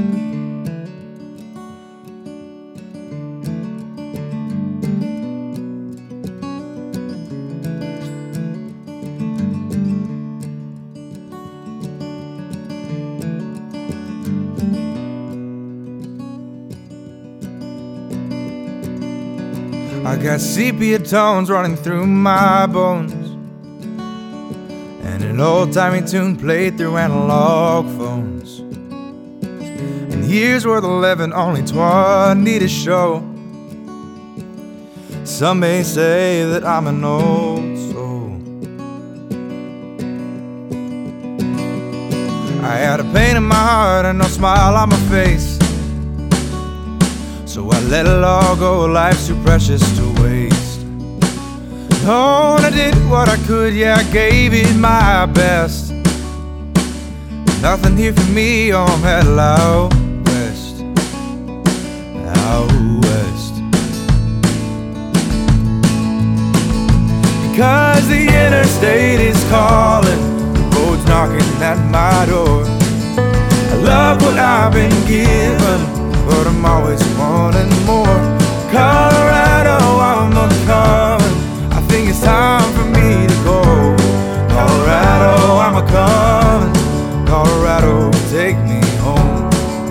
I got sepia tones running through my bones, and an old-timey tune played through analog phones. And years worth of living, only 20 to show. Some may say that I'm an old soul. I had a pain in my heart and no smile on my face, so I let it all go, life's too precious to waste. Oh, and I did what I could, yeah, I gave it my best. Nothing here for me, oh, I'm headed out west. Out west. Because the interstate is calling, the road's knocking at my door. I love what I've been given, but I'm always wanting more. Colorado, I'm a-comin', I think it's time for me to go. Colorado, I'm a-comin', Colorado, take me home.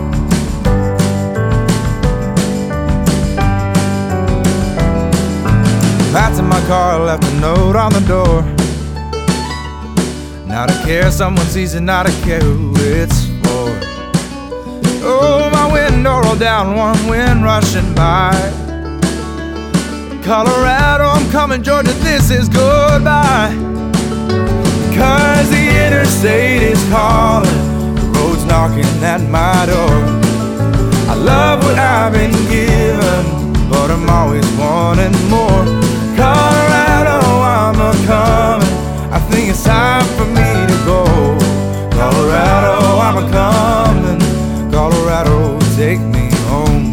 Back in my car, left a note on the door. Not a care, someone sees it, not a care who it's for. Oh, my window rolled down, warm wind rushing by. Colorado, I'm coming, Georgia, this is goodbye. Because the interstate is calling, the road's knocking at my door. I love what I've been given, but I'm always wanting more. Colorado, I'm a-comin', I think it's time for me to go. Colorado, I'm a-comin', Colorado, take me home.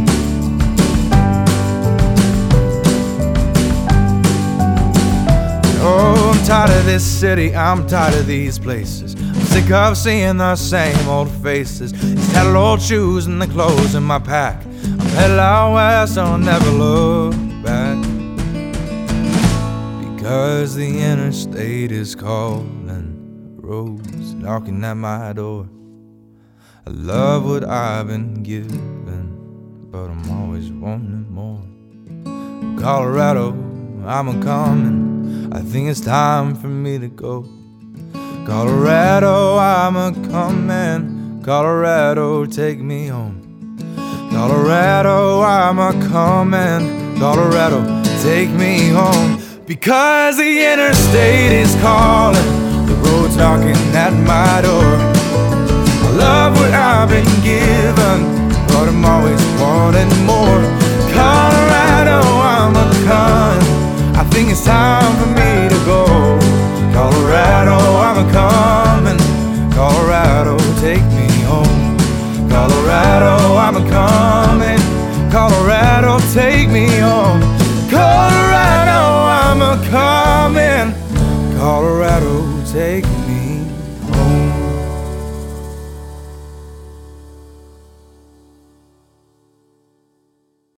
Oh, I'm tired of this city, I'm tired of these places. I'm sick of seeing the same old faces, these tattered old shoes and the clothes in my pack. I'm headed out west, so I'll never look back. Because the interstate is calling, the road's knocking at my door. I love what I've been given, but I'm always wanting more. Colorado, I'm a-comin', I think it's time for me to go. Colorado, I'm a-comin', Colorado, take me home. Colorado, I'm a-comin', Colorado, take me home. Because the interstate is calling, the road's knocking at my door. I love what I've been given, but I'm always wanting more. Colorado, I'm a-comin', I think it's time for me to go. Colorado, I'm a-comin', Colorado, take me home. Colorado, I'm a-comin', Colorado, take me home. Colorado, I'm a-comin', Colorado, take me home.